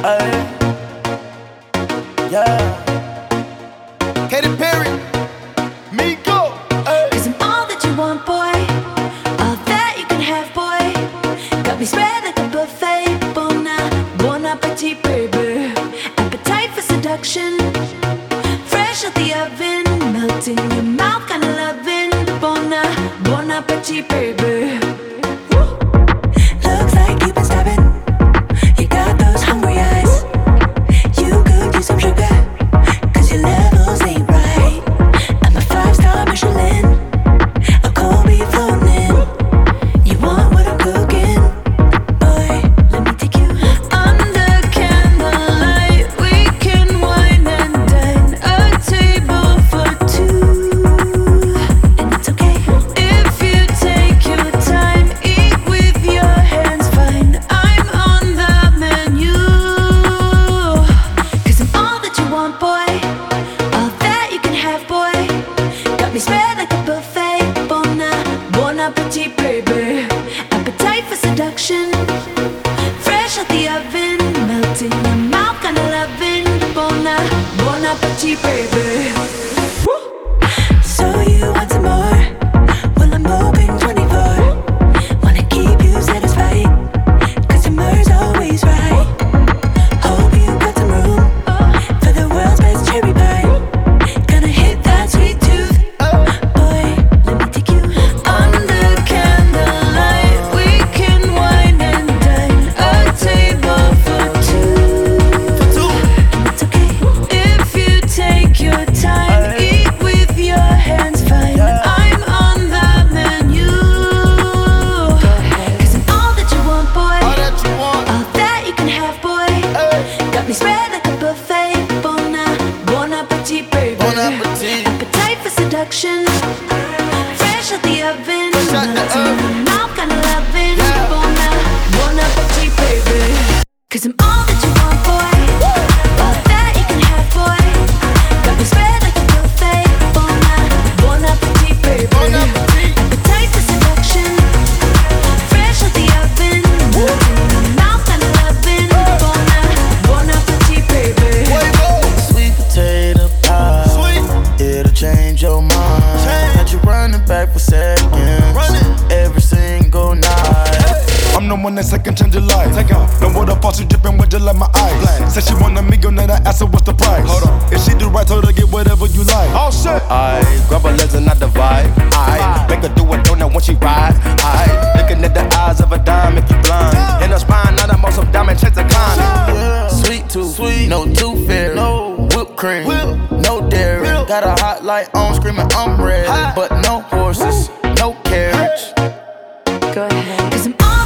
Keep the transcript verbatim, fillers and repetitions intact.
Ay, yeah. Katy Perry, Miko. Cause I'm all that you want, boy. All that you can have, boy. Got me spread like a buffet. Bon, bon appetit, baby. Appetite for seduction. Fresh out the oven. Melt in your mouth, kinda loving. Bon, bon appetit, baby. Looks like you've been stabbing. You got those hungry eyes. You could use some sugar, cause your levels ain't right. I'm a five-star Michelin, a cold beef floating in. You want what I'm cooking? Boy, let me take you under candlelight. We can wine and dine, a table for two. And it's okay if you take your time. Eat with your hands, fine. I'm on the menu. Cause I'm all that you want, boy. All that you can have, boy. Got me spread like a buffet. Bon, bon appetit, baby. Appetite for seduction. Fresh out the oven. Melt in your mouth, kinda loving. Bon, bon appetit, baby. So you want some more? Well, I'm open twenty-four. Wanna keep you satisfied, cause your mur's always right. Hope you got some room for the world's best cherry pie. Gonna hit that sweet tooth. Boy, let me take you under candlelight. We can wine and dine, a table for two. And it's okay if you take your time. Eat with your hands, fine. I'm on the menu. Cause I'm all that you want, boy. All that you want. All that you can have, boy. Got me spread like a buffet. Bon, bon appetit, baby. Bon appetit. Appetite for seduction. Fresh out the oven. Fresh out the Melt in oven. your mouth, kinda loving. Yeah. Bon, bon appetit, baby. Cause I'm all that you want, boy. All that you can have, boy. Got me spread like a buffet. Bon, bon appetit, baby. Bon appetit. Appetite for seduction. Fresh out the oven. Melt in your mouth, kinda loving. Bon, bon appetit, baby. Fuego. Sweet potato pie. Sweet. It'll change your mind. Change. Had you running back for seconds. Running. Every single night. I'm the one that second change your life. Take off. No water faucet dripping with just like my eyes. Black. Said she want a meal, now I asked her what's the price. Hold on. If she do right, told her get whatever you like. Oh shit. I grab her legs and I divide. I make her do a donut when she ride. I looking at the eyes of a dime, make you blind. In her spine, not a muscle diamond, chase a climb. Sweet tooth, sweet, no tooth fairy, no whipped cream, Whip. no dairy. Whip. Got a hot light on, screaming I'm ready, Hot. but no horses, no carriage. Go ahead. Cause I'm all